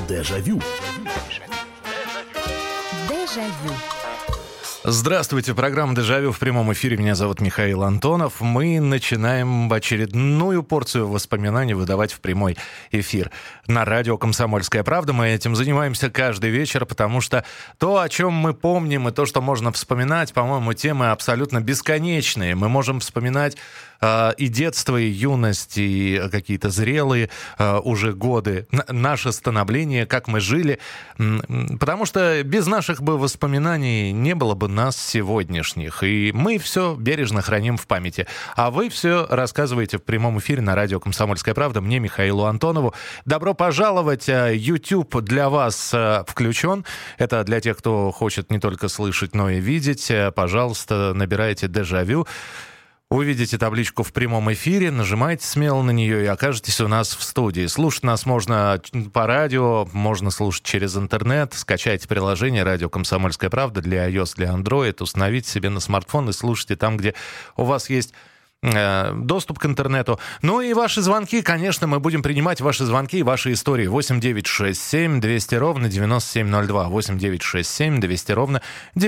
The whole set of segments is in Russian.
Дежавю. Дежавю. Здравствуйте, программа «Дежавю» в прямом эфире. Меня зовут Михаил Антонов. Мы начинаем очередную порцию воспоминаний выдавать в прямой эфир на радио «Комсомольская правда». Мы этим занимаемся каждый вечер, потому что то, о чем мы помним, и то, что можно вспоминать, по-моему, темы абсолютно бесконечные. Мы можем вспоминать и детство, и юность, и какие-то зрелые уже годы, наше становление, как мы жили. Потому что без наших бы воспоминаний не было бы нас сегодняшних. И мы все бережно храним в памяти. А вы все рассказываете в прямом эфире на радио «Комсомольская правда» мне, Михаилу Антонову. Добро пожаловать. YouTube для вас включен. Это для тех, кто хочет не только слышать, но и видеть. Пожалуйста, набирайте «Дежавю». Увидите табличку в прямом эфире, нажимайте смело на нее и окажетесь у нас в студии. Слушать нас можно по радио, можно слушать через интернет. Скачайте приложение «Радио Комсомольская правда» для iOS, для Android, установите себе на смартфон и слушайте там, где у вас есть доступ к интернету. Ну и ваши звонки, конечно, мы будем принимать ваши звонки и ваши истории. 8 9 6 7 200 ровно 9702. 8 9 6 7 200 ровно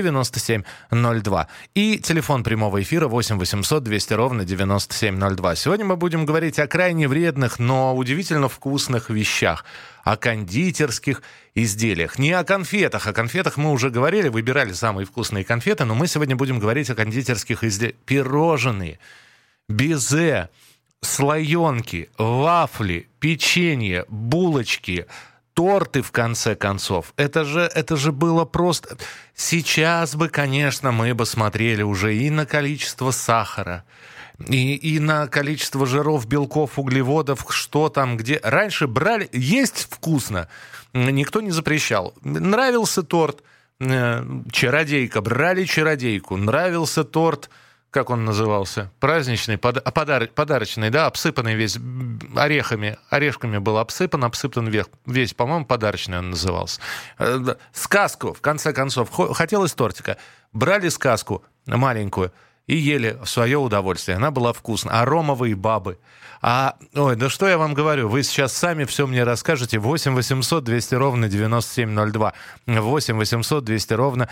9702. И телефон прямого эфира 8 800 200 ровно 9702. Сегодня мы будем говорить о крайне вредных, но удивительно вкусных вещах. О кондитерских изделиях. Не о конфетах. О конфетах мы уже говорили, выбирали самые вкусные конфеты, но мы сегодня будем говорить о кондитерских изделиях. Пирожные, безе, слоенки, вафли, печенье, булочки, торты, в конце концов. Это же было просто... Сейчас бы, конечно, мы бы смотрели уже и на количество сахара, и на количество жиров, белков, углеводов, что там, где. Раньше брали... Есть вкусно. Никто не запрещал. Нравился торт. Чародейка. Брали чародейку. Нравился торт... Как он назывался? Праздничный, подарочный, да, обсыпанный весь орехами. Орешками был обсыпан весь, по-моему, подарочный он назывался. Сказку, в конце концов, хотелось тортика. Брали сказку маленькую и ели в свое удовольствие. Она была вкусная. Аромовые бабы. Ой, да что я вам говорю, вы сейчас сами все мне расскажете. 8 800 200 ровно 9702. 8 800 200 ровно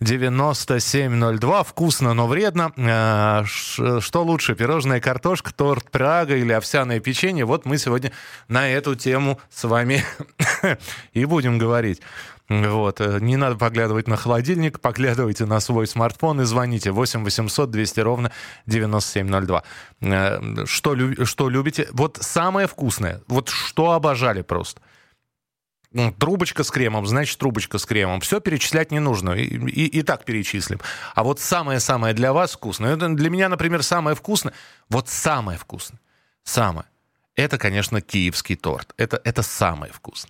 9702. Вкусно, но вредно. Что лучше, пирожная картошка, торт Прага или овсяное печенье? Вот мы сегодня на эту тему с вами и будем говорить. Вот. Не надо поглядывать на холодильник, поглядывайте на свой смартфон и звоните 8 800 200 ровно 9702. Что любите? Вот самое вкусное, вот что обожали просто. Трубочка с кремом, значит, трубочка с кремом. Все перечислять не нужно, и так перечислим. А вот самое-самое для вас вкусное, это для меня, например, самое вкусное, вот самое вкусное, это, конечно, киевский торт. Это самое вкусное.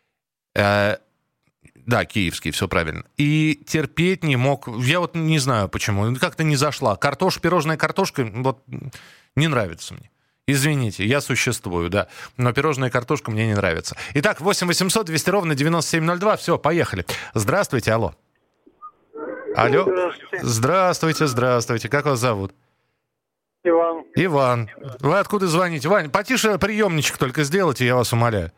Да, киевский, все правильно. И терпеть не мог. Я вот не знаю почему. Как-то не зашла. Пирожная картошка, вот не нравится мне. Извините, я существую, да. Но пирожная картошка мне не нравится. Итак, 8 800 200 ровно 9702. Все, поехали. Здравствуйте, алло. Алло. Здравствуйте. Как вас зовут? Иван. Вы откуда звоните? Вань, потише приемничек только сделайте, я вас умоляю.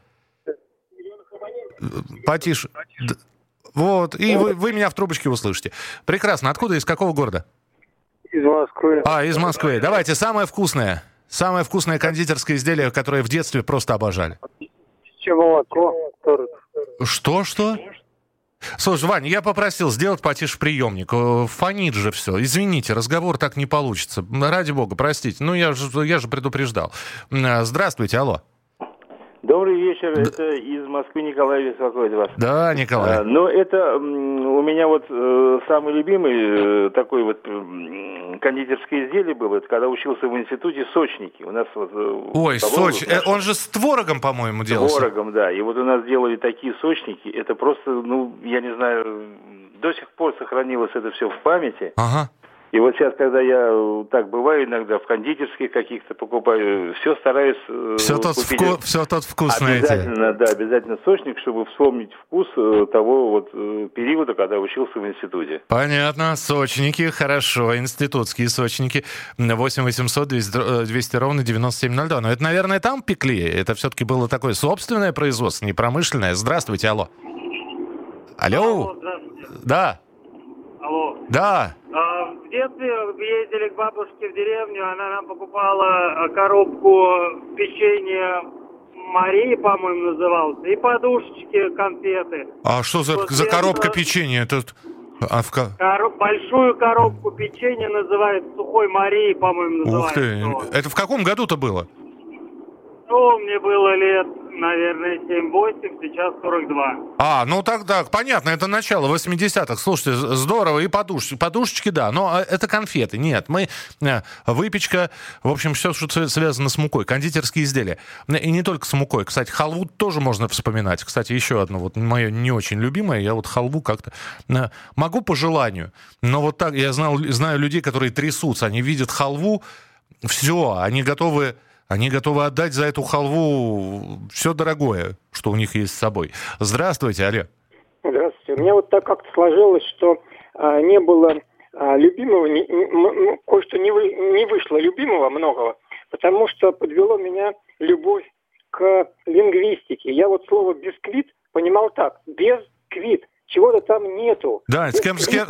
Потише. Вот, и вы меня в трубочке услышите. Прекрасно. Откуда, из какого города? Из Москвы. Из Москвы. Давайте, самое вкусное кондитерское изделие, которое в детстве просто обожали. Молоко. Что? Слушай, Ваня, я попросил сделать потише приемник. Фонит же все. Извините, разговор так не получится. Ради бога, простите. Ну, я же предупреждал. Здравствуйте, алло. Добрый вечер, это из Москвы Николай беспокоит вас. Да, Николай. Это у меня вот самый любимый такой вот кондитерское изделие было, это когда учился в институте, сочники. У нас вот... Ой, соч, он же с творогом, по-моему, делался. С творогом, да. И вот у нас делали такие сочники, это просто, я не знаю, до сих пор сохранилось это все в памяти. Ага. И вот сейчас, когда я так бываю иногда в кондитерских каких-то покупаю, все стараюсь купить. Все тот вкус найти. Обязательно, да, обязательно сочник, чтобы вспомнить вкус того вот периода, когда учился в институте. Понятно, сочники, хорошо, институтские сочники. 8 800 200 ровно 9702. Но это, наверное, там пекли? Это все-таки было такое собственное производство, не промышленное? Здравствуйте, алло. Алло. Здравствуйте. Да. Алло. Да. В детстве ездили к бабушке в деревню, она нам покупала коробку печенья Марии, по-моему, назывался, и подушечки, конфеты. А что за коробка печенья? Тут... Большую коробку печенья называют Сухой Марии, по-моему, называется. Ух ты. Это в каком году-то было? Ну, мне было лет, наверное, 7-8, сейчас 42. Ну так, понятно, это начало 80-х. Слушайте, здорово, и подушечки, да, но это конфеты. Нет, выпечка, в общем, все, что связано с мукой, кондитерские изделия. И не только с мукой. Кстати, халву тоже можно вспоминать. Кстати, еще одно, вот мое не очень любимое, я вот халву как-то могу по желанию, но вот так, я знаю людей, которые трясутся, они видят халву, все, они готовы отдать за эту халву все дорогое, что у них есть с собой. Здравствуйте, алло. Здравствуйте. У меня вот так как-то сложилось, что не было любимого, кое-что не вышло любимого многого, потому что подвело меня любовь к лингвистике. Я вот слово «бисквит» понимал так. Без-квит. Чего-то там нету. Да, без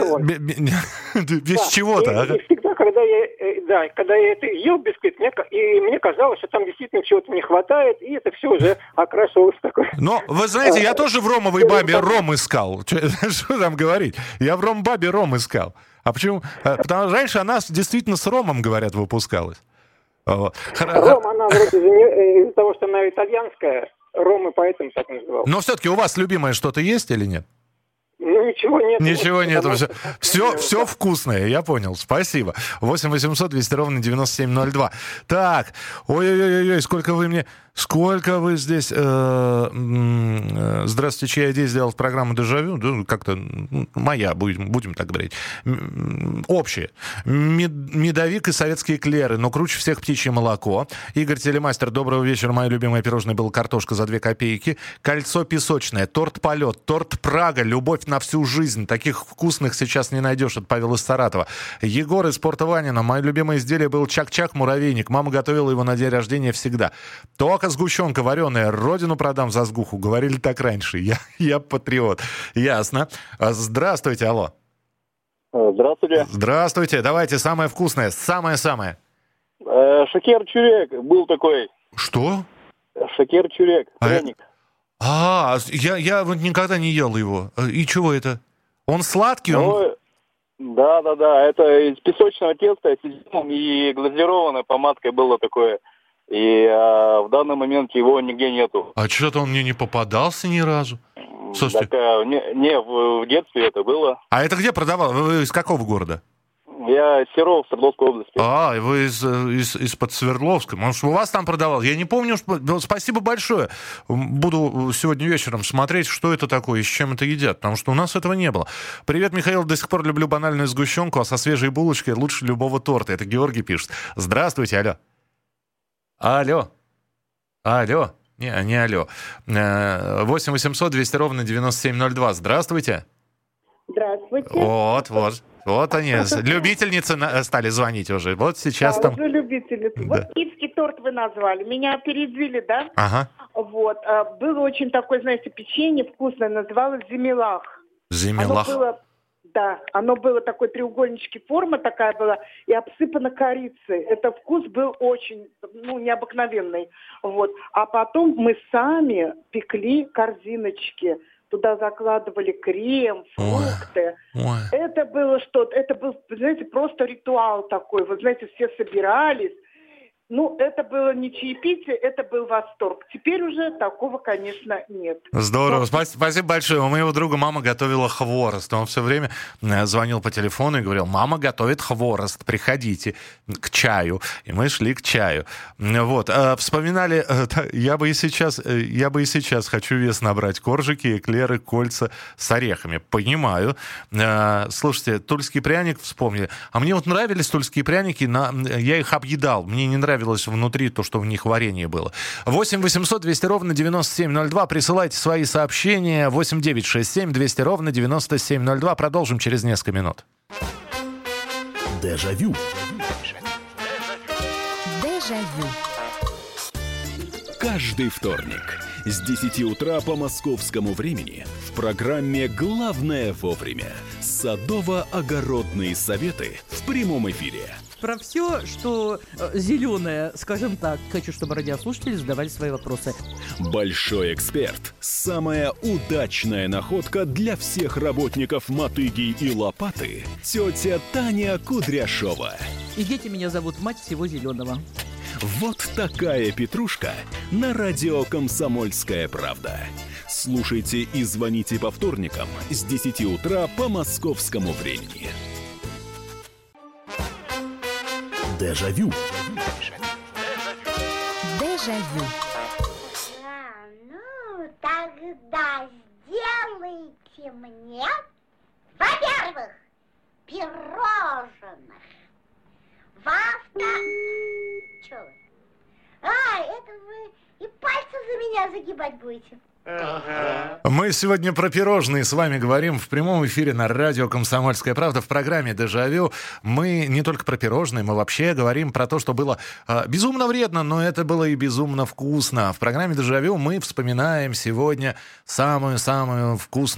чего-то. И всегда, когда я это ел бисквит, мне казалось, что там действительно чего-то не хватает, и это все уже окрашивалось в такое. Но, вы знаете, я тоже в ромовой бабе ром искал. Что там говорить? Я в ром-бабе ром искал. А почему? Потому что раньше она действительно с ромом, говорят, выпускалась. Ром, она вроде из-за того, что она итальянская, ром и поэтому так называлась. Но все-таки у вас любимое что-то есть или нет? Ну, ничего нет. Ничего нету. Все вкусное, я понял. Спасибо. 8 800 200 ровно 9702. Так, ой-ой-ой, сколько вы здесь... Здравствуйте, чья идея сделала программу «Дежавю»? Да, как-то моя, будем так говорить. Общая. Медовик и советские эклеры, но круче всех птичье молоко. Игорь Телемастер, доброго вечера. Мое любимое пирожное было картошка за 2 копейки. Кольцо песочное, торт-полет, торт Прага, любовь на всю жизнь. Таких вкусных сейчас не найдешь. От Павел из Саратова. Егор из Порто-Ванина. Мое любимое изделие был чак-чак, муравейник. Мама готовила его на день рождения всегда. Только сгущенка вареная. Родину продам за сгуху. Говорили так раньше. Я патриот. Ясно. Здравствуйте, алло. Здравствуйте. Здравствуйте. Давайте самое вкусное. Самое-самое. Шакер-чурек был такой. Что? Шакер-чурек. Пряник. Я вот никогда не ел его. И чего это? Он сладкий? Да. Это из песочного теста с изюмом и глазированной помадкой было такое. И в данный момент его нигде нету. А что-то он мне не попадался ни разу. Слушайте. Так, в детстве это было. А это где продавал? Вы из какого города? Я из Серова, Свердловской области. Вы из-под Свердловска. Может, у вас там продавал? Я не помню. Спасибо большое. Буду сегодня вечером смотреть, что это такое и с чем это едят, потому что у нас этого не было. Привет, Михаил. До сих пор люблю банальную сгущенку, а со свежей булочкой лучше любого торта. Это Георгий пишет. Здравствуйте, алло. Алло. Не алло. 8 800 200 ровно 9702. Здравствуйте. Здравствуйте. Вот они, любительницы стали звонить уже. Вот сейчас да, там... уже любительницы. Да. Вот киевский торт вы назвали. Меня опередили, да? Ага. Вот. Было очень такое, знаете, печенье вкусное, называлось земелах. Земелах? Оно было такой треугольнички, форма такая была, и обсыпано корицей. Это вкус был очень, необыкновенный. Вот. А потом мы сами пекли корзиночки. Туда закладывали крем, фрукты. Ой. Это было что-то, это был, знаете, просто ритуал такой. Вы знаете, все собирались, Ну, это было не чаепитие, это был восторг. Теперь уже такого, конечно, нет. Здорово. Спасибо большое. У моего друга мама готовила хворост. Он все время звонил по телефону и говорил: мама готовит хворост, приходите к чаю. И мы шли к чаю. Вот. Вспоминали, я бы и сейчас хочу вес набрать. Коржики, эклеры, кольца с орехами. Понимаю. Слушайте, тульский пряник вспомнили. А мне вот нравились тульские пряники, я их объедал. Мне не нравилось внутри то, что в них варенье было. 8 800 200 ровно 9702. Присылайте свои сообщения. 8 967 200 ровно 9702. Продолжим через несколько минут. Дежавю. Дежавю. Каждый вторник с 10 утра по московскому времени в программе «Главное вовремя» садово-огородные советы в прямом эфире. Про все, что зеленое, скажем так. Хочу, чтобы радиослушатели задавали свои вопросы. Большой эксперт. Самая удачная находка для всех работников мотыги и лопаты. Тетя Таня Кудряшова. И дети меня зовут мать всего зеленого. Вот такая петрушка на радио «Комсомольская правда». Слушайте и звоните по вторникам с 10 утра по московскому времени. Дежавю. Дежавю. Ну, тогда сделайте мне, во-первых, пирожных. Чё вы? Это вы и пальцы за меня загибать будете. Мы сегодня про пирожные с вами говорим в прямом эфире на радио «Комсомольская правда» в программе «Дежавю». Мы не только про пирожные, мы вообще говорим про то, что было безумно вредно, но это было и безумно вкусно. В программе «Дежавю» мы вспоминаем сегодня самые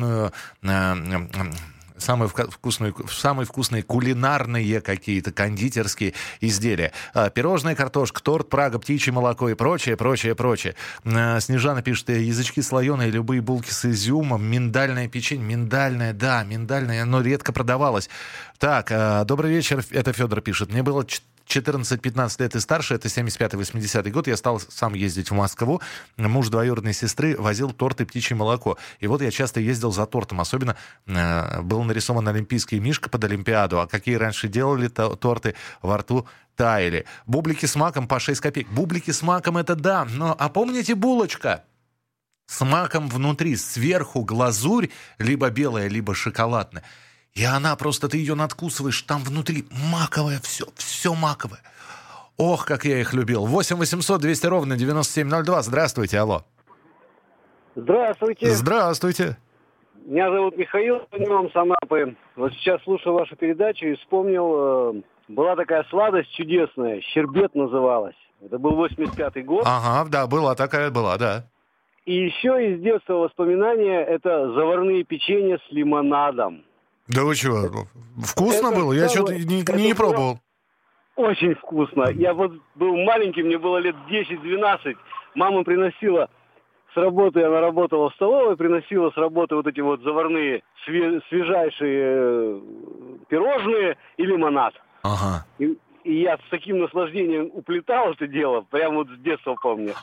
вкусные кулинарные какие-то кондитерские изделия. Пирожная картошка, торт Прага, птичье молоко и прочее. Снежана пишет: язычки слоеные, любые булки с изюмом, миндальное печенье. Миндальное, оно редко продавалось. Так, добрый вечер, это Федор пишет. Мне было 14-15 лет и старше, это 75-80 год, я стал сам ездить в Москву. Муж двоюродной сестры возил торт и птичье молоко. И вот я часто ездил за тортом. Особенно был нарисован олимпийский мишка под Олимпиаду. А какие раньше делали торты, во рту таяли. Бублики с маком по 6 копеек. Бублики с маком — это да. Но, а помните булочка? С маком внутри, сверху глазурь, либо белая, либо шоколадная. И она просто, ты ее надкусываешь, там внутри маковое все маковое. Ох, как я их любил. 8 800 200 ровно 9702. Здравствуйте, алло. Здравствуйте. Здравствуйте. Меня зовут Михаил, звоню с Анапы. Вот сейчас слушаю вашу передачу и вспомнил, была такая сладость чудесная, щербет называлась. Это был 85-й год. Ага, да, была, да. И еще из детства воспоминания — это заварные печенья с лимонадом. Да вы чего? Вкусно было? Я что-то не пробовал. Очень вкусно. Я вот был маленький, мне было лет 10-12. Мама приносила с работы, она работала в столовой, приносила с работы вот эти вот заварные свежайшие пирожные и лимонад. Ага. И я с таким наслаждением уплетал это дело, прямо вот с детства помню.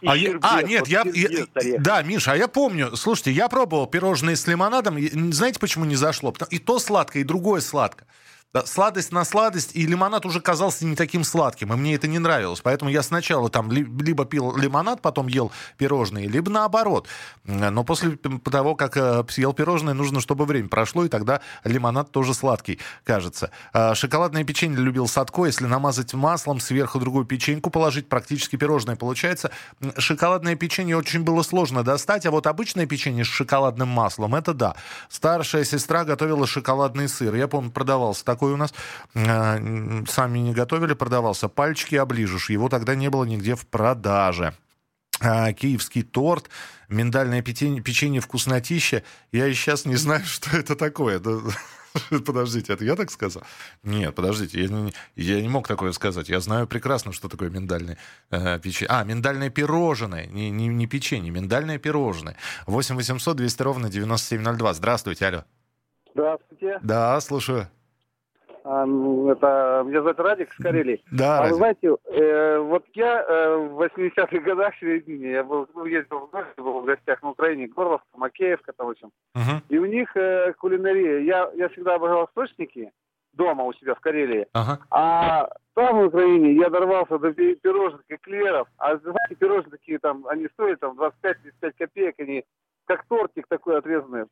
Да, Миша, а я помню. Слушайте, я пробовал пирожные с лимонадом. Знаете, почему не зашло? И то сладко, и другое сладко. Да, сладость на сладость, и лимонад уже казался не таким сладким, и мне это не нравилось. Поэтому я сначала там либо пил лимонад, потом ел пирожные, либо наоборот. Но после того, как съел пирожные, нужно, чтобы время прошло, и тогда лимонад тоже сладкий, кажется. Шоколадное печенье любил Садко. Если намазать маслом, сверху другую печеньку положить, практически пирожное получается. Шоколадное печенье очень было сложно достать, а вот обычное печенье с шоколадным маслом, это да. Старшая сестра готовила шоколадный сыр. Я помню, продавался такой у нас. Сами не готовили, продавался. Пальчики оближешь. Его тогда не было нигде в продаже. Киевский торт, миндальное печенье вкуснотища. Я и сейчас не знаю, что это такое. Подождите, это я так сказал? Нет, подождите, я не мог такое сказать. Я знаю прекрасно, что такое миндальное печенье. Миндальное пирожное, не печенье, миндальное пирожное. 8 800 200 ровно 9702. Здравствуйте, алло. Здравствуйте. Да, слушаю. Меня зовут Радик из Карелии. Да, вы знаете, вот я в 80-х годах в середине, я ездил в гости, был в гостях на Украине, Горловка, Макеевка, там, в общем. И у них кулинария. Я всегда обожал источники дома у себя в Карелии. А там в Украине я дорвался до пирожных, эклеров. А знаете, пирожные такие там, они стоят там 25-35 копеек, они как тортик такой отрезанный.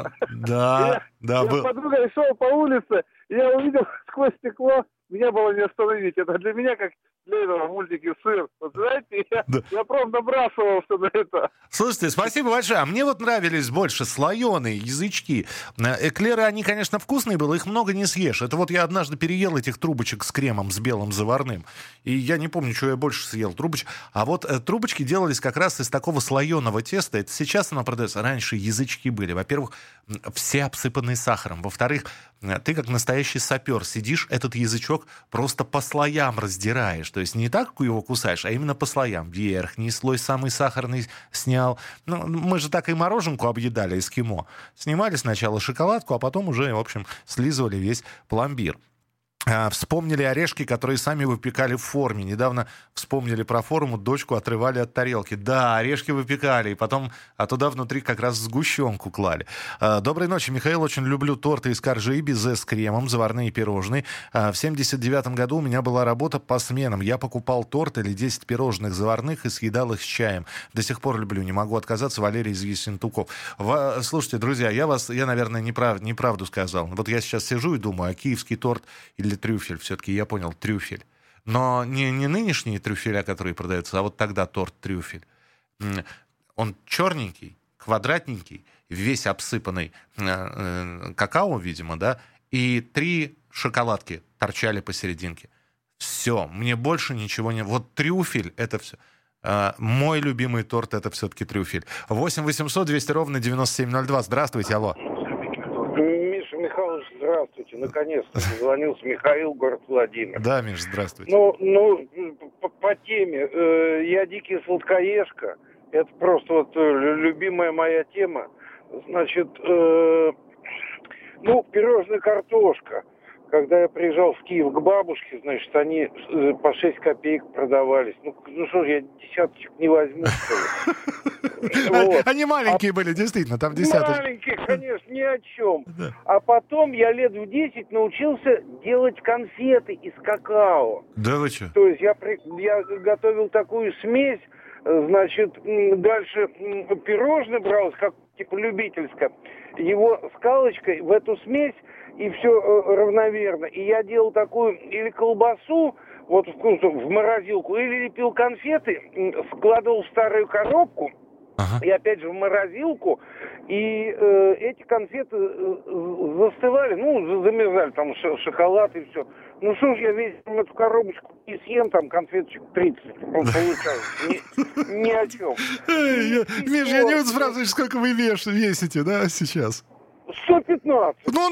Да. Я с подругой шел по улице, я увидел сквозь стекло, меня было не остановить. Это для меня как для этого в мультике «Сыр». Вот знаете, я прям набрасывался на это. Слушайте, спасибо большое. А мне вот нравились больше слоеные язычки. Эклеры, они, конечно, вкусные были, их много не съешь. Это вот я однажды переел этих трубочек с кремом, с белым заварным. И я не помню, что я больше съел. Трубочек. А вот трубочки делались как раз из такого слоеного теста. Это сейчас оно продается. Раньше язычки были. Во-первых, все обсыпанные сахаром. Во-вторых, ты как настоящий сапер сидишь, этот язычок просто по слоям раздираешь. То есть не так его кусаешь, а именно по слоям. Верхний слой самый сахарный снял. Ну, мы же так и мороженку объедали эскимо. Снимали сначала шоколадку, а потом уже, в общем, слизывали весь пломбир. Вспомнили орешки, которые сами выпекали в форме. Недавно вспомнили про форму, дочку отрывали от тарелки. Да, орешки выпекали, и потом туда внутри как раз сгущенку клали. Доброй ночи, Михаил. Очень люблю торты из коржи, безе с кремом, заварные пирожные. В 79-м году у меня была работа по сменам. Я покупал торт или 10 пирожных заварных и съедал их с чаем. До сих пор люблю, не могу отказаться. Валерий из Ессентуков. Слушайте, друзья, я, наверное, неправду сказал. Вот я сейчас сижу и думаю, а киевский торт или трюфель, все-таки я понял, трюфель. Но не нынешние трюфеля, которые продаются, а вот тогда торт трюфель. Он черненький, квадратненький, весь обсыпанный какао, видимо, да, и 3 шоколадки торчали посерединке. Все, мне больше ничего не... Вот трюфель — это все. Мой любимый торт — это все-таки трюфель. 8 800 200 ровно 9702. Здравствуйте, алло. Михайлович, здравствуйте. Наконец-то позвонился Михаил, город Владимир. Да, Миш, здравствуйте. По теме. Я дикий сладкоежка. Это просто вот любимая моя тема. Значит, пирожная картошка. Когда я приезжал в Киев к бабушке, значит, они по 6 копеек продавались. Ну что ж, я десяточек не возьму, что ли. Они маленькие были, действительно, там десяточки. Маленькие, конечно, ни о чем. А потом я лет в 10 научился делать конфеты из какао. Да вы что? То есть я готовил такую смесь, значит, дальше пирожное бралось, как типа любительское, его скалочкой в эту смесь, и все равномерно. И я делал такую или колбасу, вот в морозилку, или лепил конфеты, складывал в старую коробку, и опять же в морозилку, и эти конфеты застывали, замерзали, там шоколад и все. Ну что ж, я весь эту коробочку не съем, там конфеточек 30 получалось. Ни о чем. Миш, я не буду спрашивать, сколько вы весите, да, сейчас? 115. Ну,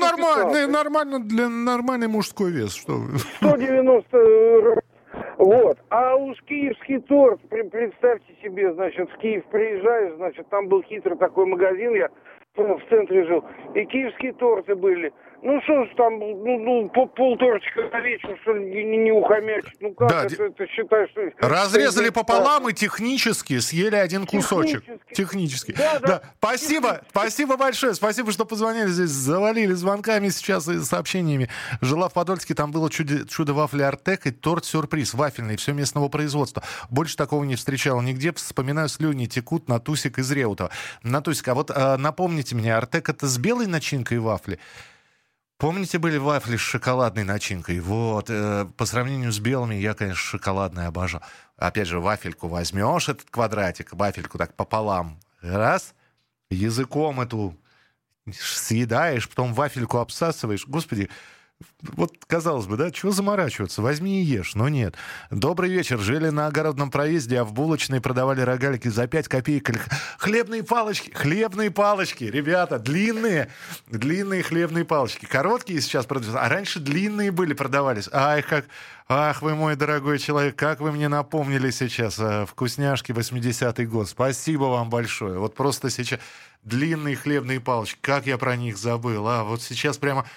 нормальный мужской вес. Что вы? 190. Вот. А уж киевский торт, представьте себе, значит, в Киев приезжаешь, значит, там был хитрый такой магазин, я в центре жил, и киевские торты были. Ну что ж там, полтортика на вечер, что ли, не ухомячить? Ну как да, это считаешь? Что... Разрезали пополам и технически съели один кусочек. Технически. Да. Спасибо большое. Спасибо, что позвонили здесь. Завалили звонками сейчас и сообщениями. Жила в Подольске, там было чудо-вафли Артек и торт-сюрприз вафельный, все местного производства. Больше такого не встречал нигде. Вспоминаю, слюни текут. Натусик из Реутова. Натусик, а вот напомните мне, Артек — это с белой начинкой вафли? Помните, были вафли с шоколадной начинкой? Вот, по сравнению с белыми, я, конечно, шоколадные обожаю. Опять же, вафельку возьмешь, этот квадратик, вафельку так пополам, раз, языком эту съедаешь, потом вафельку обсасываешь. Господи, вот, казалось бы, да, чего заморачиваться? Возьми и ешь, но нет. Добрый вечер. Жили на Огородном проезде, а в булочной продавали рогалики за 5 копеек. Хлебные палочки, ребята, длинные хлебные палочки. Короткие сейчас продаются, а раньше длинные продавались. Ах, вы мой дорогой человек, как вы мне напомнили сейчас вкусняшки 80-й год. Спасибо вам большое. Вот просто сейчас длинные хлебные палочки, как я про них забыл. Вот сейчас прямо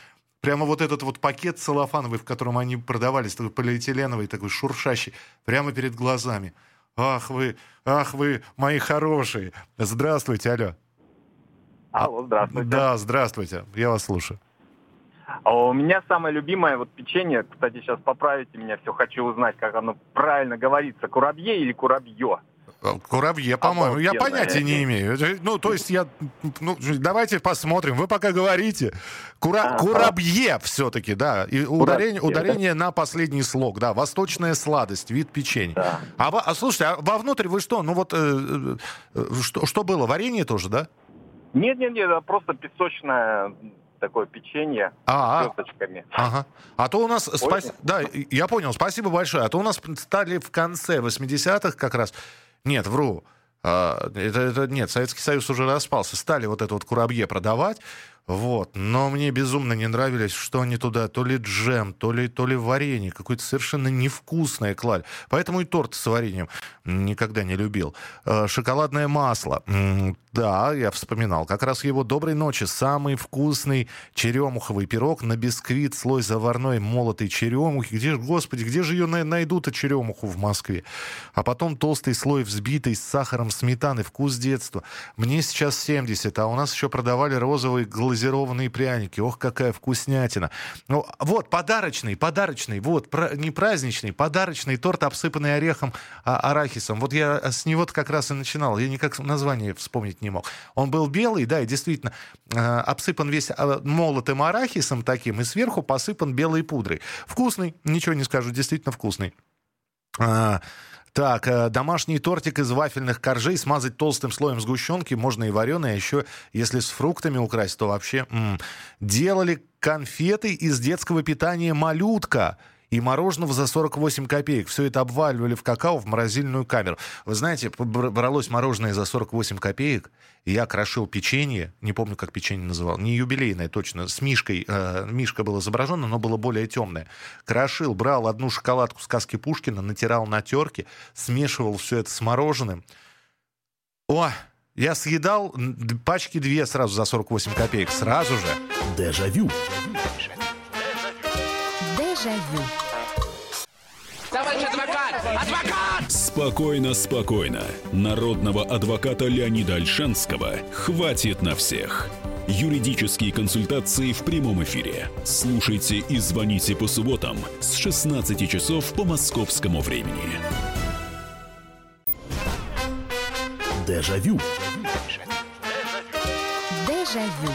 прямо вот этот вот пакет целлофановый, в котором они продавались, такой полиэтиленовый, такой шуршащий, прямо перед глазами. Ах вы, мои хорошие. Здравствуйте, алло. Алло, здравствуйте. Да, здравствуйте, я вас слушаю. У меня самое любимое вот печенье, кстати, сейчас поправите меня, все хочу узнать, как оно правильно говорится, курабье или курабье? Курабье, по-моему. Я понятия не имею. Ну, то есть давайте посмотрим. Вы пока говорите. Курабье все-таки, да. И ударение на последний слог, да. Восточная сладость, вид печенья. Да. Слушайте, а вовнутрь вы что? Ну вот, что было? Варенье тоже, да? Нет, просто песочное такое печенье с косточками. Ага. А то у нас... Да, я понял, спасибо большое. А то у нас стали в конце 80-х как раз... Нет, вру. Нет, Советский Союз уже распался. Стали вот это вот курабье продавать. Вот. Но мне безумно не нравились, что они туда то ли джем, то ли варенье. Какое-то совершенно невкусное клали. Поэтому и торт с вареньем никогда не любил. Шоколадное масло. Да, я вспоминал. Как раз его «Доброй ночи». Самый вкусный черемуховый пирог на бисквит, слой заварной молотой черемухи. Где же ее найдут, черемуху в Москве? А потом толстый слой взбитый с сахаром сметаны. Вкус детства. Мне сейчас 70, а у нас еще продавали розовые глазированные пряники. Ох, какая вкуснятина. Ну, вот, подарочный, вот, не праздничный, подарочный торт, обсыпанный орехом, арахисом. Вот я с него как раз и начинал. Я никак название вспомнить не мог. Он был белый, да, и действительно обсыпан весь молотым арахисом таким, и сверху посыпан белой пудрой. Вкусный, ничего не скажу, действительно вкусный. Так, домашний тортик из вафельных коржей смазать толстым слоем сгущенки, можно и вареный, а еще если с фруктами украсть, то вообще... Делали конфеты из детского питания «Малютка» и мороженого за 48 копеек. Все это обваливали в какао в морозильную камеру. Вы знаете, бралось мороженое за 48 копеек, и я крошил печенье, не помню, как печенье называл, не юбилейное точно, с мишкой. Мишка был изображен, но было более темное. Крошил, брал одну шоколадку сказки Пушкина, натирал на терке, смешивал все это с мороженым. О, я съедал пачки 2 сразу за 48 копеек, сразу же. Дежавю. Дежавю. Товарищ адвокат! Адвокат! Спокойно. Народного адвоката Леонида Ольшанского хватит на всех. Юридические консультации в прямом эфире. Слушайте и звоните по субботам с 16 часов по московскому времени. Дежавю. Дежавю.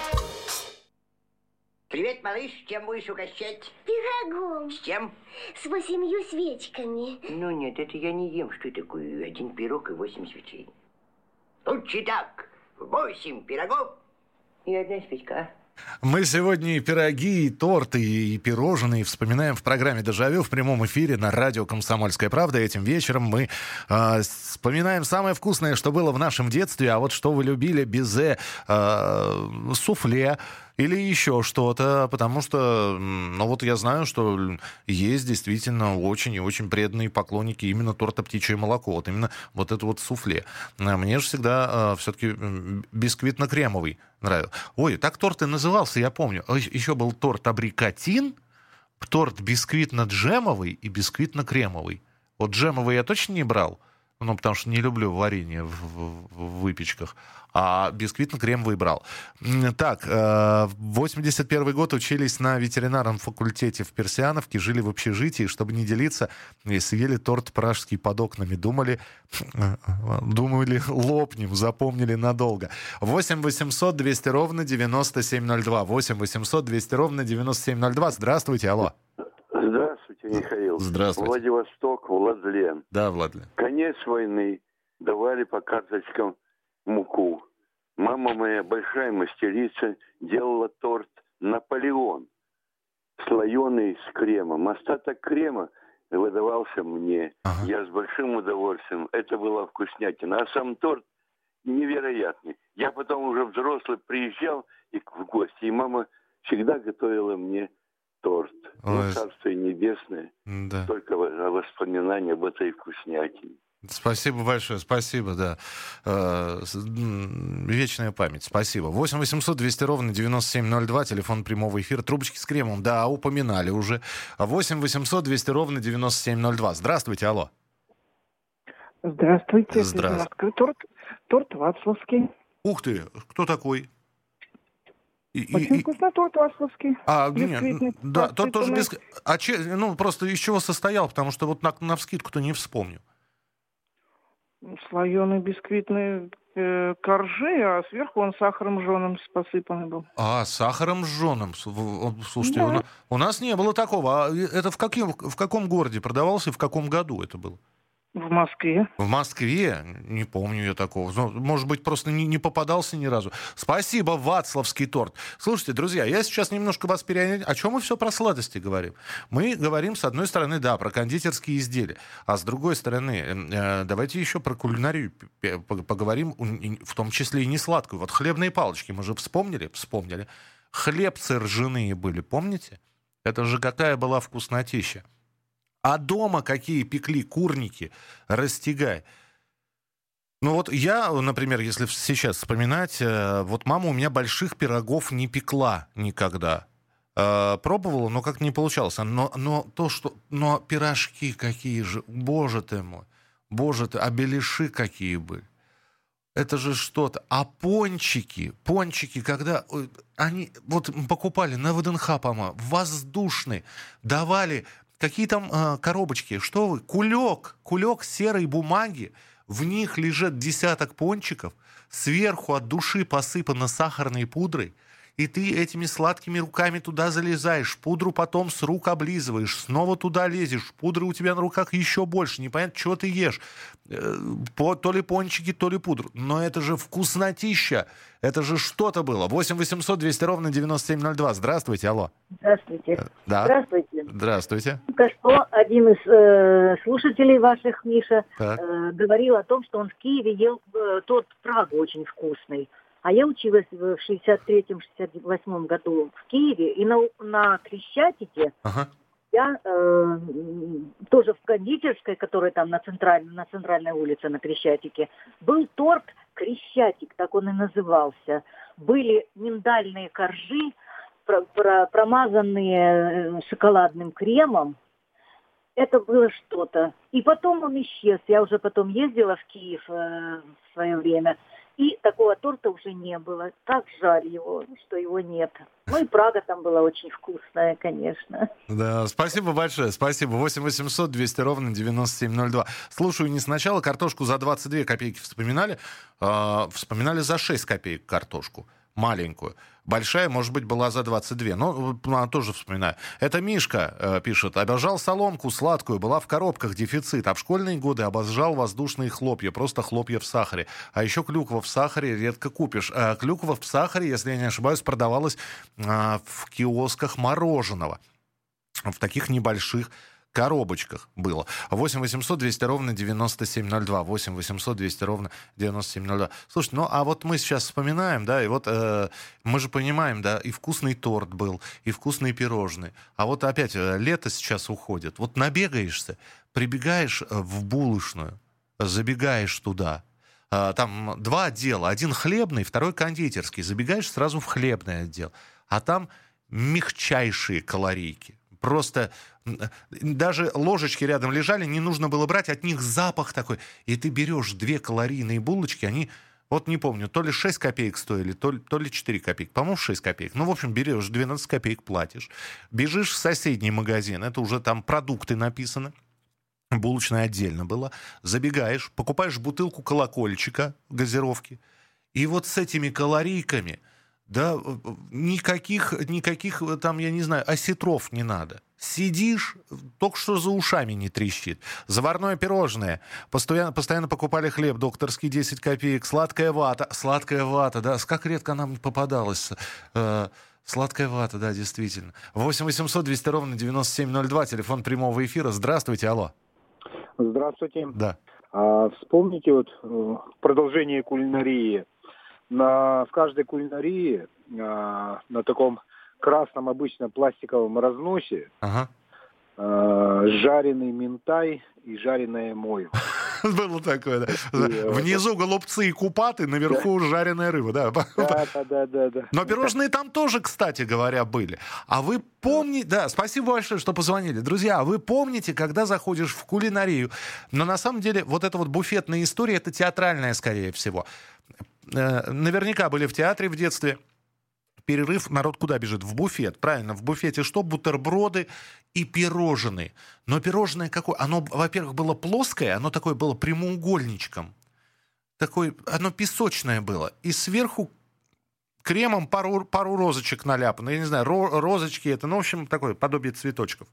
Привет, малыш. Чем будешь угощать? Пирогом. С чем? С 8 свечками. Ну нет, это я не ем. Что такое? 1 пирог и 8 свечей. Лучше так. 8 пирогов и 1 свечка. Мы сегодня и пироги, и торты, и пирожные вспоминаем в программе «Дежавю» в прямом эфире на радио «Комсомольская правда». Этим вечером мы вспоминаем самое вкусное, что было в нашем детстве, а вот что вы любили: безе, суфле или еще что-то, потому что, ну вот я знаю, что есть действительно очень и очень преданные поклонники именно торта «Птичье молоко», вот именно вот это вот суфле. Мне же всегда все-таки бисквитно-кремовый нравился. Ой, так торт и назывался, я помню. Еще был торт абрикотин, торт бисквитно-джемовый и бисквитно-кремовый. Вот джемовый я точно не брал, ну, потому что не люблю варенье в выпечках, а бисквитно-кремовый брал. Так, 81 год, учились на ветеринарном факультете в Персиановке, жили в общежитии, чтобы не делиться, и съели торт пражский под окнами. Думали, лопнем, запомнили надолго. 8 800 200 ровно 9702. 8 800 200 ровно 9702. Здравствуйте, алло. Здравствуйте, Михаил. Здравствуйте. Владивосток, Владлен. Да, Владлен. Конец войны. Давали по карточкам муку. Мама моя, большая мастерица, делала торт «Наполеон», слоеный с кремом. Остаток крема выдавался мне. Ага. Я с большим удовольствием. Это была вкуснятина. А сам торт невероятный. Я потом уже взрослый приезжал в гости, и мама всегда готовила мне торт. Ну, Царствие небесное. Да. Только воспоминания об этой вкуснятине. Спасибо большое, спасибо, да. Вечная память, спасибо. 8 800 200 ровно 9702, телефон прямого эфира. Трубочки с кремом, да, упоминали уже. 8 800 200 ровно 9702. Здравствуйте, алло. Здравствуйте. Здравствуйте. Торт Вацлавский. Ух ты, кто такой? Очень вкусный торт Вацлавский. Нет, да, тот тоже без... просто из чего состоял, потому что вот навскидку-то не вспомню. Слоеный бисквитный коржи, а сверху он сахаром жженым посыпанный был. Сахаром жженым. Слушайте, Да. у нас не было такого. А это в каком городе продавался и в каком году это было? В Москве. В Москве? Не помню я такого. Может быть, просто не попадался ни разу. Спасибо, Вацлавский торт. Слушайте, друзья, я сейчас немножко вас переориентирую. О чем мы все про сладости говорим? Мы говорим, с одной стороны, да, про кондитерские изделия. А с другой стороны, давайте еще про кулинарию поговорим, в том числе и не сладкую. Вот хлебные палочки мы же вспомнили? Вспомнили. Хлебцы ржаные были, помните? Это же какая была вкуснотища. А дома какие пекли курники, растягай. Ну вот я, например, если сейчас вспоминать, вот мама у меня больших пирогов не пекла никогда. Пробовала, но как не получалось. Но пирожки какие же, боже ты мой, а беляши какие были. Это же что-то. А пончики, когда они вот покупали на ВДНХ, по-моему, воздушные, давали... Какие там коробочки? Что вы? Кулек серой бумаги. В них лежит десяток пончиков. Сверху от души посыпано сахарной пудрой. И ты этими сладкими руками туда залезаешь. Пудру потом с рук облизываешь. Снова туда лезешь. Пудры у тебя на руках еще больше. Непонятно, что ты ешь. То ли пончики, то ли пудру. Но это же вкуснотища. Это же что-то было. 8 800 200 ровно 9702. Здравствуйте, алло. Здравствуйте. Да. Здравствуйте. Здравствуйте. Только что один из слушателей ваших, Миша, говорил о том, что он в Киеве ел торт Прага очень вкусный. А я училась в 63-68 году в Киеве, и на Крещатике я тоже в кондитерской, которая там на центральной улице на Крещатике, был торт Крещатик, так он и назывался. Были миндальные коржи, промазанные шоколадным кремом. Это было что-то. И потом он исчез. Я уже потом ездила в Киев в свое время. И такого торта уже не было. Так жаль его, что его нет. Ну и Прага там была очень вкусная, конечно. Да, спасибо большое, спасибо. 8 800 200 ровно 9702. Слушаю, не сначала картошку за 22 копейки вспоминали. Вспоминали за 6 копеек картошку. Маленькую. Большая, может быть, была за 22. Но тоже вспоминаю. Это Мишка пишет. Обожал соломку сладкую, была в коробках, дефицит. А в школьные годы обожал воздушные хлопья. Просто хлопья в сахаре. А еще клюква в сахаре редко купишь. Клюква в сахаре, если я не ошибаюсь, продавалась в киосках мороженого. В таких небольших коробочках было. 8 800 200 ровно 9702. 8 800 200 ровно 9702. Слушайте, ну а вот мы сейчас вспоминаем, да, и вот мы же понимаем, да, и вкусный торт был, и вкусные пирожные. А вот опять лето сейчас уходит. Вот набегаешься, прибегаешь в булочную, забегаешь туда. Там два отдела. Один хлебный, второй кондитерский. Забегаешь сразу в хлебный отдел. А там мягчайшие калорийки. Просто даже ложечки рядом лежали, не нужно было брать, от них запах такой. И ты берешь 2 калорийные булочки, они, вот не помню, то ли 6 копеек стоили, то ли 4 копейки. По-моему, 6 копеек. Ну, в общем, берешь 12 копеек, платишь. Бежишь в соседний магазин, это уже там продукты написаны. Булочная отдельно была. Забегаешь, покупаешь бутылку колокольчика, газировки. И вот с этими калорийками... Да, никаких там, я не знаю, осетров не надо. Сидишь, только что за ушами не трещит. Заварное пирожное. Постоянно покупали хлеб докторский, 10 копеек. Сладкая вата, да. Как редко нам попадалось. Сладкая вата, да, действительно. 8 800 200 ровно 9702, телефон прямого эфира. Здравствуйте, алло. Здравствуйте. Да. Вспомните вот продолжение кулинарии. В каждой кулинарии на таком красном обычно пластиковом разносе жареный минтай и жареное мойва. Было такое, да. Внизу голубцы и купаты, наверху жареная рыба, да. Да. Но пирожные там тоже, кстати говоря, были. А вы помните... Да, спасибо большое, что позвонили. Друзья, а вы помните, когда заходишь в кулинарию? Но на самом деле вот эта вот буфетная история, это театральная, скорее всего. Наверняка были в театре в детстве. Перерыв, народ куда бежит? В буфет. Правильно, в буфете что? Бутерброды и пирожные. Но пирожное какое? Оно, во-первых, было плоское, оно такое было прямоугольничком. Такое, оно песочное было. И сверху кремом пару розочек наляпано. Я не знаю, розочки это, ну, в общем, такое подобие цветочков.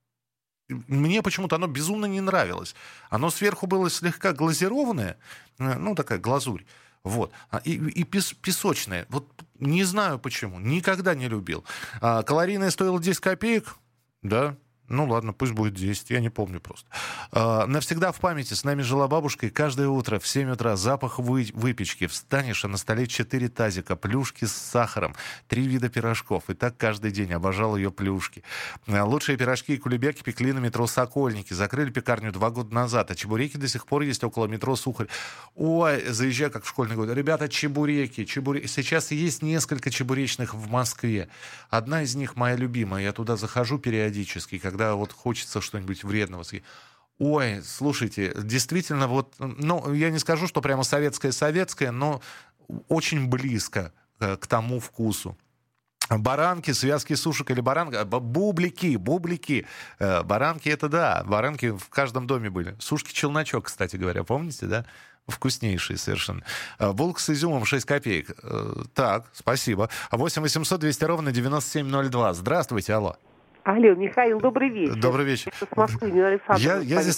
Мне почему-то оно безумно не нравилось. Оно сверху было слегка глазированное, ну, такая глазурь. Вот. И песочное. Вот не знаю почему. Никогда не любил. Калорийное стоило 10 копеек. Да. Ну ладно, пусть будет 10, я не помню просто. Навсегда в памяти с нами жила бабушка, и каждое утро в 7 утра запах выпечки. Встанешь, а на столе 4 тазика, плюшки с сахаром, 3 вида пирожков. И так каждый день обожал ее плюшки. Лучшие пирожки и кулебяки пекли на метро «Сокольники». Закрыли пекарню 2 года назад, а чебуреки до сих пор есть около метро «Сухарь». Ой, заезжаю как в школьный год. Ребята, чебуреки. Сейчас есть несколько чебуречных в Москве. Одна из них моя любимая. Я туда захожу периодически, когда вот хочется что-нибудь вредного съесть. Ой, слушайте, действительно, вот, ну, я не скажу, что прямо советское, но очень близко к тому вкусу. Баранки, связки сушек или баранка, бублики. Баранки, это да, баранки в каждом доме были. Сушки-челночок, кстати говоря, помните, да? Вкуснейшие совершенно. Булка с изюмом 6 копеек. Так, спасибо. 8 800 200 ровно 9702. Здравствуйте, алло. Алло, Михаил, добрый вечер. Добрый вечер. Это с Москвы, Нина Александровна. Я здесь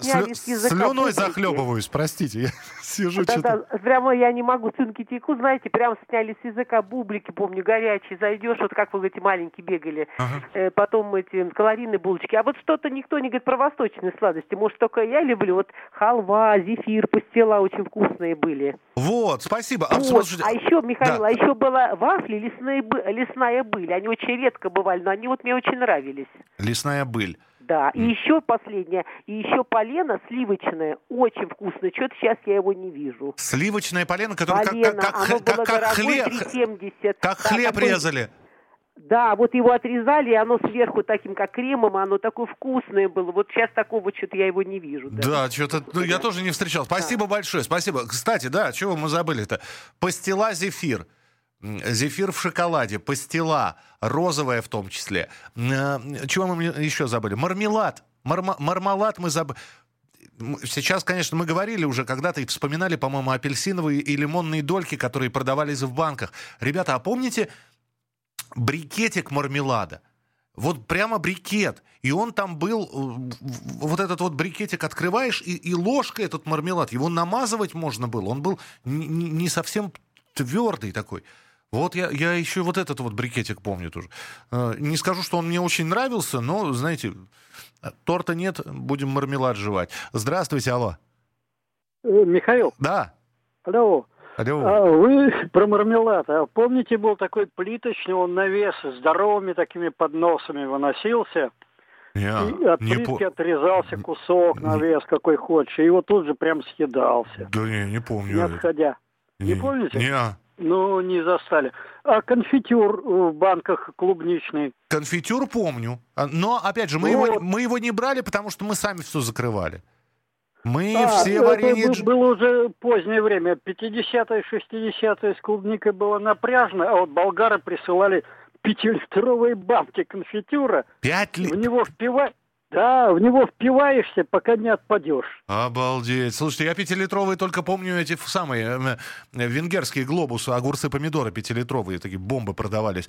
слюной захлебываюсь, простите. Я сижу что-то... Прямо я не могу, слюнки теку, знаете, прямо сняли с языка бублики, помню, горячие. Зайдешь, вот как вы говорите, маленькие бегали. Потом эти калорийные булочки. А вот что-то никто не говорит про восточные сладости. Может, только я люблю. Вот халва, зефир, пастила очень вкусные были. Вот, спасибо. Вот. А еще, Михаил, да. А еще была вафли, лесная быль. Они очень редко бывали, но они вот мне очень нравились. Лесная быль. Да, и еще последнее, и еще полено сливочное, очень вкусное. Что-то сейчас я его не вижу. Сливочное полено, которое полено, как хлеб, 3,70. Как хлеб резали. Да, вот его отрезали, и оно сверху таким, как кремом, оно такое вкусное было. Вот сейчас такого что-то я его не вижу. Да, что-то я тоже не встречал. Спасибо большое, спасибо. Кстати, да, чего мы забыли-то? Пастила зефир. Зефир в шоколаде, пастила, розовая в том числе. Чего мы еще забыли? Мармелад. Мармелад мы забыли. Сейчас, конечно, мы говорили уже когда-то и вспоминали, по-моему, апельсиновые и лимонные дольки, которые продавались в банках. Ребята, а помните брикетик мармелада? Вот прямо брикет. И он там был, вот этот вот брикетик открываешь, и ложкой этот мармелад, его намазывать можно было. Он был не совсем твердый такой. Вот я еще вот этот вот брикетик помню тоже. Не скажу, что он мне очень нравился, но, знаете, торта нет, будем мармелад жевать. Здравствуйте, алло. Михаил? Да. Алло. Алло. Вы про мармелад. Помните, был такой плиточный, он навес с здоровыми такими подносами выносился? И от плитки отрезался кусок, навес какой хочешь, и его тут же прям съедался. Да не помню. Не отходя. Не помните? Не. Ну, не застали. А конфитюр в банках клубничный? Конфитюр помню. Но, опять же, мы его не брали, потому что мы сами все закрывали. Мы все варенье... Это было уже позднее время. 50-е, 60-е с клубникой было напряжно, а вот болгары присылали 5-литровые банки конфитюра. 5 литров? В него в него впиваешься, пока не отпадешь. Обалдеть. Слушайте, я 5-литровые только помню эти самые венгерские глобусы, огурцы, помидоры 5-литровые, такие бомбы продавались.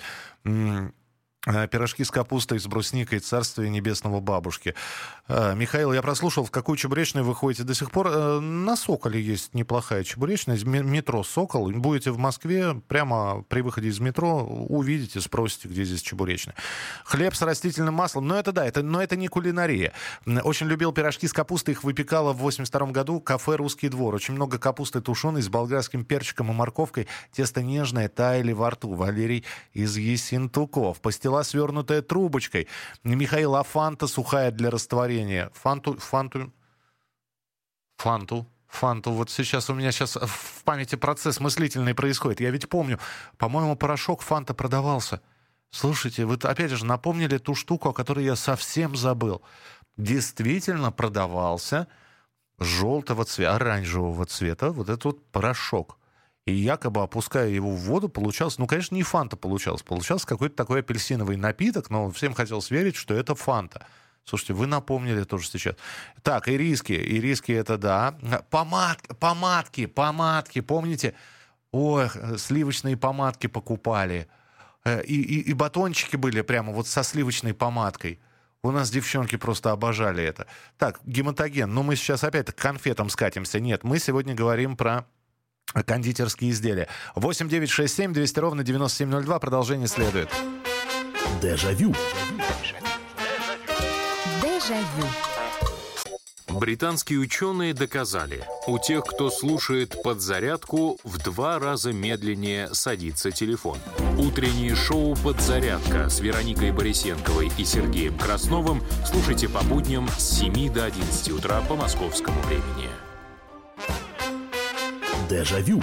Пирожки с капустой, с брусникой, царствие небесного бабушки. Михаил, я прослушал, в какую чебуречную вы ходите до сих пор. На Соколе есть неплохая чебуречная, метро Сокол. Будете в Москве, прямо при выходе из метро увидите, спросите, где здесь чебуречная. Хлеб с растительным маслом, но это не кулинария. Очень любил пирожки с капустой, их выпекало в 82 году кафе «Русский двор». Очень много капусты тушеной с болгарским перчиком и морковкой. Тесто нежное, таяли во рту. Валерий из Ессентуков. Пастила свернутая трубочкой. Михаил, а фанта сухая для растворения? Фанту Фанту. Вот сейчас у меня в памяти процесс мыслительный происходит. Я ведь помню, по-моему, порошок Фанта продавался. Слушайте, вы опять же напомнили ту штуку, о которой я совсем забыл. Действительно продавался желтого цвета, оранжевого цвета вот этот вот порошок. И якобы, опуская его в воду, получался, ну, конечно, не Фанта получался какой-то такой апельсиновый напиток, но всем хотелось верить, что это Фанта. Слушайте, вы напомнили тоже сейчас. Так, ириски это да. Помадки, помните? Ой, сливочные помадки покупали. И батончики были прямо вот со сливочной помадкой. У нас девчонки просто обожали это. Так, гематоген. Ну, мы сейчас опять к конфетам скатимся. Нет, мы сегодня говорим про кондитерские изделия. 8-967-200-97-02. Продолжение следует. Дежавю. Дежавю. Британские ученые доказали, у тех, кто слушает «Подзарядку», в 2 раза медленнее садится телефон. Утреннее шоу «Подзарядка» с Вероникой Борисенковой и Сергеем Красновым слушайте по будням с 7 до 11 утра по московскому времени. Дежавю.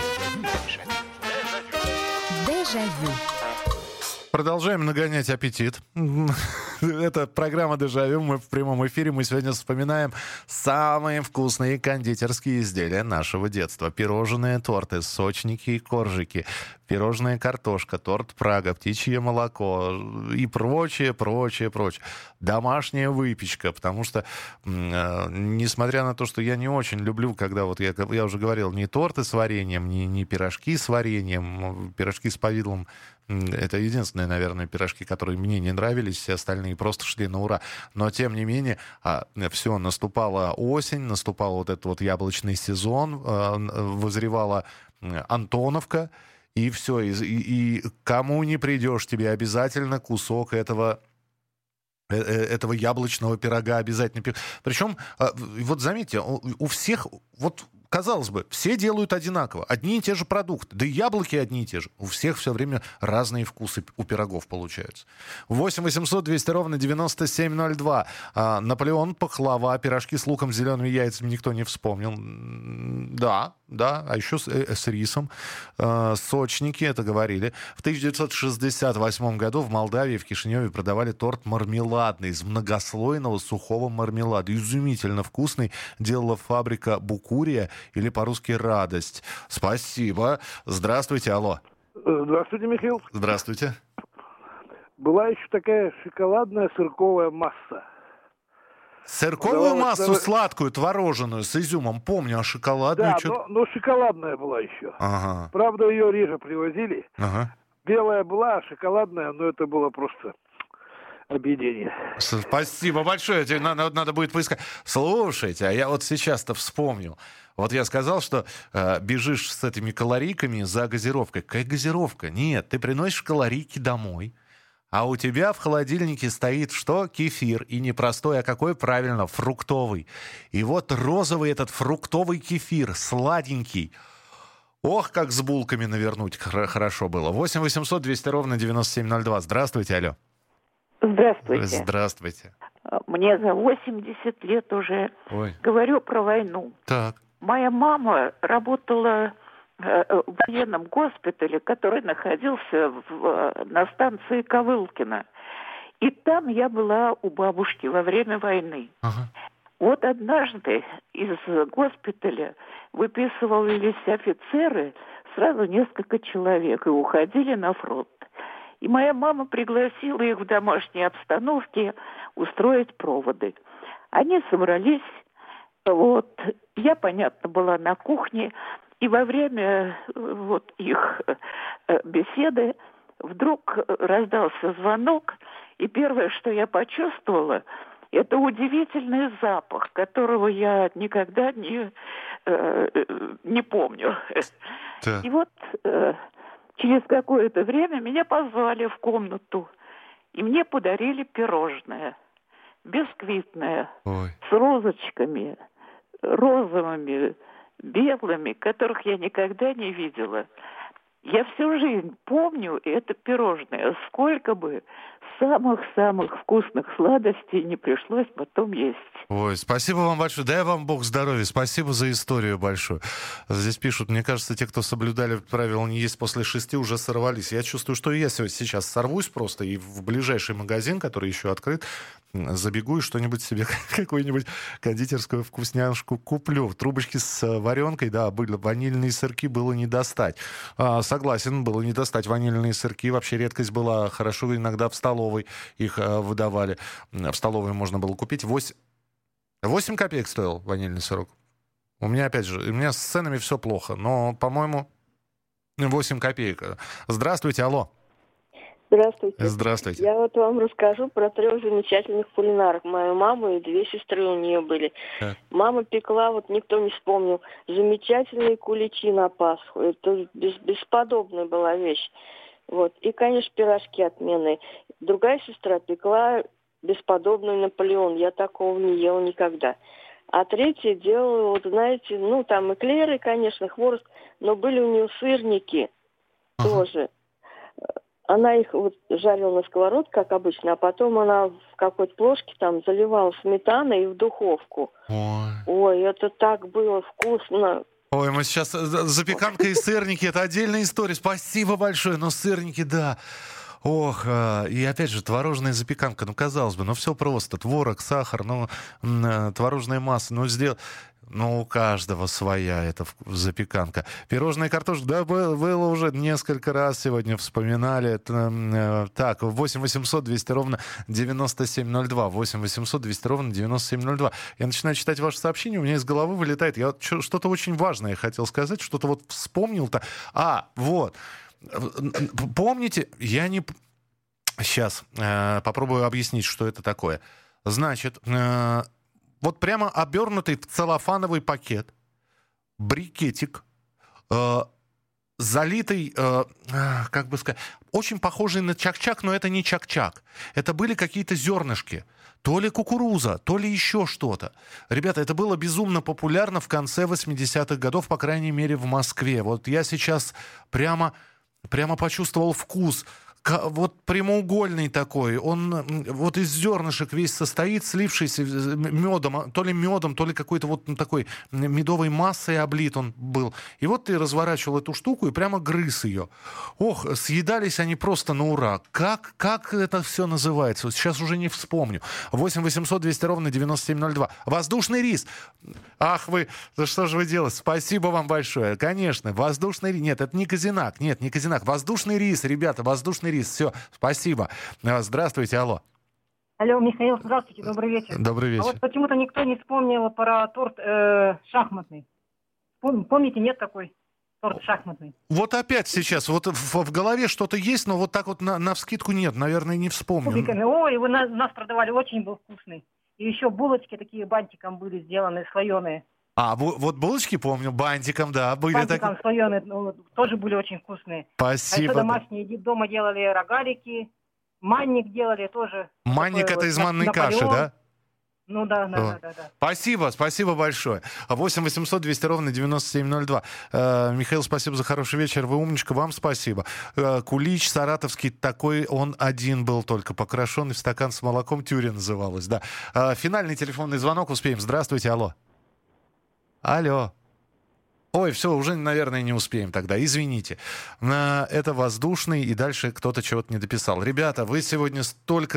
Дежавю. Продолжаем нагонять аппетит. Это программа «Дежавю». Мы в прямом эфире. Мы сегодня вспоминаем самые вкусные кондитерские изделия нашего детства. Пирожные, торты, сочники и коржики, пирожная картошка, торт Прага, птичье молоко и прочее. Домашняя выпечка, потому что, несмотря на то, что я не очень люблю, когда вот я уже говорил, не торты с вареньем, не пирожки с вареньем, пирожки с повидлом. Это единственные, наверное, пирожки, которые мне не нравились, все остальные просто шли на ура. Но, тем не менее, все, наступала осень, наступал вот этот вот яблочный сезон, вызревала Антоновка, и все. И кому не придешь, тебе обязательно кусок этого яблочного пирога обязательно. Причем, вот заметьте, у всех, вот казалось бы, все делают одинаково. Одни и те же продукты. Да и яблоки одни и те же. У всех все время разные вкусы у пирогов получаются. 8-800-200-97-02. Наполеон, пахлава, пирожки с луком, зелеными яйцами никто не вспомнил. Да. А еще с рисом. Сочники, это говорили. В 1968 году в Молдавии, в Кишиневе продавали торт мармеладный из многослойного сухого мармелада. Изумительно вкусный. Делала фабрика «Букурия», или по-русски «Радость». Спасибо. Здравствуйте, алло. Здравствуйте, Михаил. Здравствуйте. Была еще такая шоколадная сырковая масса. Сырковую массу сладкую, твороженную, с изюмом. Помню, а шоколадную... Да, но шоколадная была еще. Ага. Правда, ее реже привозили. Ага. Белая была, а шоколадная, но это было просто... объедение. Спасибо большое. Тебе надо будет поискать. Слушайте, а я вот сейчас-то вспомнил. Вот я сказал, что бежишь с этими калорийками за газировкой. Какая газировка? Нет, ты приносишь калорийки домой, а у тебя в холодильнике стоит что? Кефир. И не простой, а какой? Правильно, фруктовый. И вот розовый этот фруктовый кефир, сладенький. Ох, как с булками навернуть хорошо было. 8-800-200-97-02. Здравствуйте, алло. Здравствуйте. Здравствуйте. Мне за 80 лет уже. Ой. Говорю про войну. Так. Моя мама работала в военном госпитале, который находился на станции Ковылкино. И там я была у бабушки во время войны. Ага. Вот однажды из госпиталя выписывались офицеры, сразу несколько человек, и уходили на фронт. И моя мама пригласила их в домашней обстановке устроить проводы. Они собрались, вот, я, понятно, была на кухне, и во время вот их беседы вдруг раздался звонок, и первое, что я почувствовала, это удивительный запах, которого я никогда не помню. Да. И вот через какое-то время меня позвали в комнату, и мне подарили пирожное, бисквитное, с розочками, розовыми, белыми, которых я никогда не видела. Я всю жизнь помню это пирожное. Сколько бы самых-самых вкусных сладостей не пришлось потом есть. Ой, спасибо вам большое. Дай вам Бог здоровья. Спасибо за историю большую. Здесь пишут, мне кажется, те, кто соблюдали правила не есть после 6, уже сорвались. Я чувствую, что и я сейчас сорвусь просто и в ближайший магазин, который еще открыт, забегу и что-нибудь себе, какую-нибудь кондитерскую вкусняшку куплю. Трубочки с варенкой, да, были. Ванильные сырки было не достать. Согласен, было не достать ванильные сырки. Вообще редкость была. Хорошо иногда в столовой их выдавали. В столовой можно было купить. 8 копеек стоил ванильный сырок. У меня, опять же, у меня с ценами все плохо. Но, по-моему, 8 копеек. Здравствуйте, алло. Здравствуйте. Здравствуйте. Я вот вам расскажу про 3 замечательных кулинарок. Мою маму и 2 сестры у нее были. Так. Мама пекла, вот никто не вспомнил, замечательные куличи на Пасху. Это бесподобная была вещь. Вот. И, конечно, пирожки отменные. Другая сестра пекла бесподобный Наполеон. Я такого не ела никогда. А третья делала, вот знаете, ну там эклеры, конечно, хворост, но были у нее сырники тоже. Она их вот жарила на сковородке, как обычно, а потом она в какой-то плошке там заливала сметаной и в духовку. Ой, это так было вкусно. Ой, мы сейчас... Запеканка и сырники — это отдельная история. Спасибо большое, но сырники, да. Ох, и опять же, творожная запеканка. Ну, казалось бы, ну, все просто. Творог, сахар, ну, творожная масса. Ну, у каждого своя эта запеканка. Пирожная картошка, да, было уже несколько раз сегодня вспоминали. Так, 8 800 200 ровно 9702. 8 800 200 ровно 9702. Я начинаю читать ваши сообщения, у меня из головы вылетает. Я что-то очень важное хотел сказать, что-то вот вспомнил-то. Вот. Помните, я не... Сейчас попробую объяснить, что это такое. Значит... Вот прямо обернутый в целлофановый пакет, брикетик, залитый, как бы сказать, очень похожий на чак-чак, но это не чак-чак. Это были какие-то зернышки. То ли кукуруза, то ли еще что-то. Ребята, это было безумно популярно в конце 80-х годов, по крайней мере, в Москве. Вот я сейчас прямо почувствовал вкус. Вот прямоугольный такой, он вот из зернышек весь состоит, слившийся медом, то ли какой-то вот такой медовой массой облит он был. И вот ты разворачивал эту штуку и прямо грыз ее. Ох, съедались они просто на ура. Как это все называется? Сейчас уже не вспомню. 8 800 200 ровно 9702. Воздушный рис. Ах вы, да что же вы делаете? Спасибо вам большое. Конечно, воздушный рис. Нет, это не казинак. Нет, не казинак. Воздушный рис, ребята, воздушный рис. Все, спасибо. Здравствуйте, алло. Алло, Михаил, здравствуйте, добрый вечер. Добрый вечер. А вот почему-то никто не вспомнил про торт шахматный. Помните, нет такой торт шахматный? Вот опять сейчас, вот в голове что-то есть, но вот так вот навскидку нет, наверное, не вспомню. Кубиками. Ой, вы нас продавали, очень был вкусный. И еще булочки такие бантиком были сделаны, слоеные. Вот булочки помню, бантиком, да, были такие. Бантиком слоеные, тоже были очень вкусные. Спасибо. А еще домашние, дома делали рогалики, манник делали тоже. Манник это из манной каши, да? Ну да. Спасибо большое. 8 800 200 ровно 9702. Михаил, спасибо за хороший вечер. Вы умничка, вам спасибо. Кулич саратовский такой, он один был только, покрашенный в стакан с молоком, тюря называлось, да. Финальный телефонный звонок, успеем. Здравствуйте, алло. Алло. Ой, все, уже, наверное, не успеем тогда. Извините. Это воздушный, и дальше кто-то чего-то не дописал. Ребята, вы сегодня столько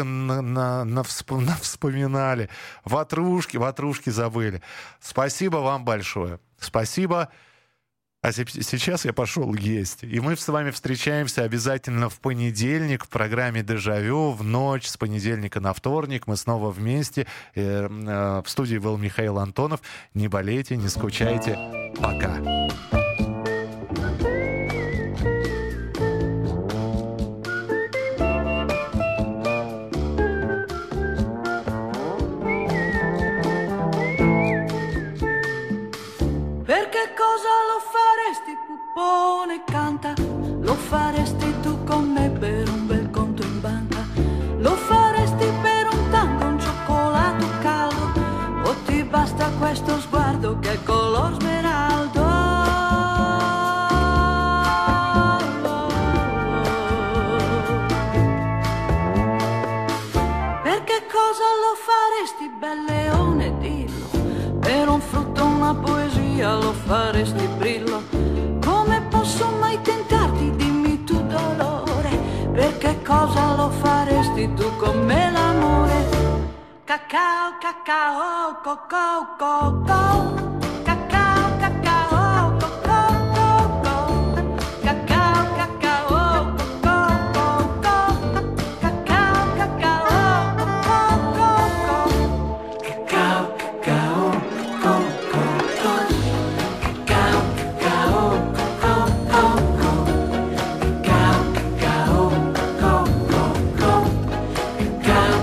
вспоминали. Ватрушки забыли. Спасибо вам большое. Спасибо. А сейчас я пошел есть. И мы с вами встречаемся обязательно в понедельник в программе «Дежавю». В ночь с понедельника на вторник мы снова вместе. В студии был Михаил Антонов. Не болейте, не скучайте. Пока. Puppone canta, lo faresti tu con me per un bel conto in banca, lo faresti per un tango, un cioccolato caldo, o ti basta questo sguardo che è color smeraldo? faresti brillo. Come posso mai tentarti? Dimmi tu dolore, perché cosa lo faresti tu con me l'amore? Cacao, cacao, cocò, cocò. Cacao, cacao, cocò, cocò. Cacao, cacao, cocò, cocò. Cacao, cacao, cocò, cocò. Cacao, cacao, cocò, cocò. Cacao, cacao, cocò, cocò. Cacao, cacao, cocò, cocò. Cacao,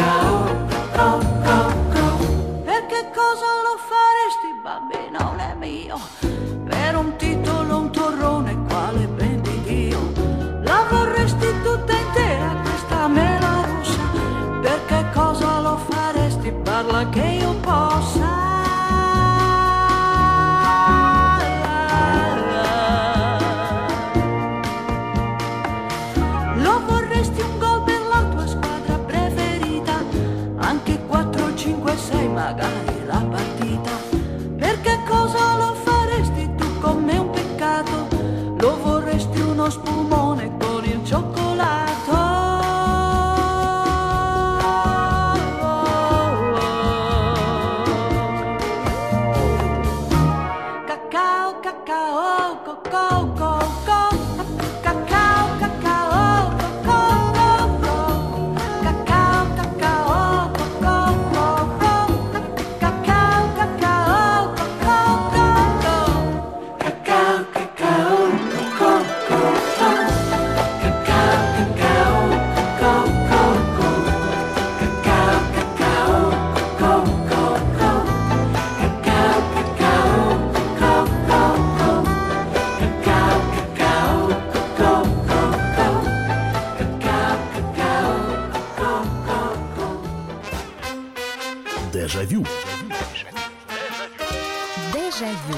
cacao. Perché cosa lo faresti, bambino è mio? Per un titolo, un torrone, quale ben di Dio. La vorresti tutta intera, questa mela rossa? Perché cosa lo faresti? Parla che io possa. Lo vorresti un gol per la tua squadra preferita? Anche 4, 5, 6 magari la partita. Perché cosa lo faresti tu con me? Un peccato. Lo vorresti uno spumone con il cioccolato. Cacao, cacao, cocò, cocò. Cacao, cacao, cocò, cocò. Cacao, cacao, cocò, cocò. Cacao, cacao, cocò, cocò. Cacao, cacao, cocò, cocò. Cacao, cacao, cocò, cocò. Cacao, cacao, cocò, cocò. Cacao, cacao, cocò, cocò. Cacao, cacao, cocò, cocò. Cacao, cacao, cocò, cocò. Дежавю. Дежавю.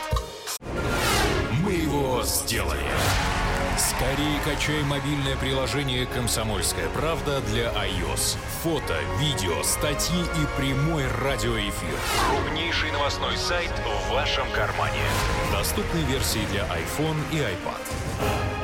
Мы его сделали. Скорее качай мобильное приложение «Комсомольская правда» для iOS. Фото, видео, статьи и прямой радиоэфир. Крупнейший новостной сайт в вашем кармане. Доступны версии для iPhone и iPad.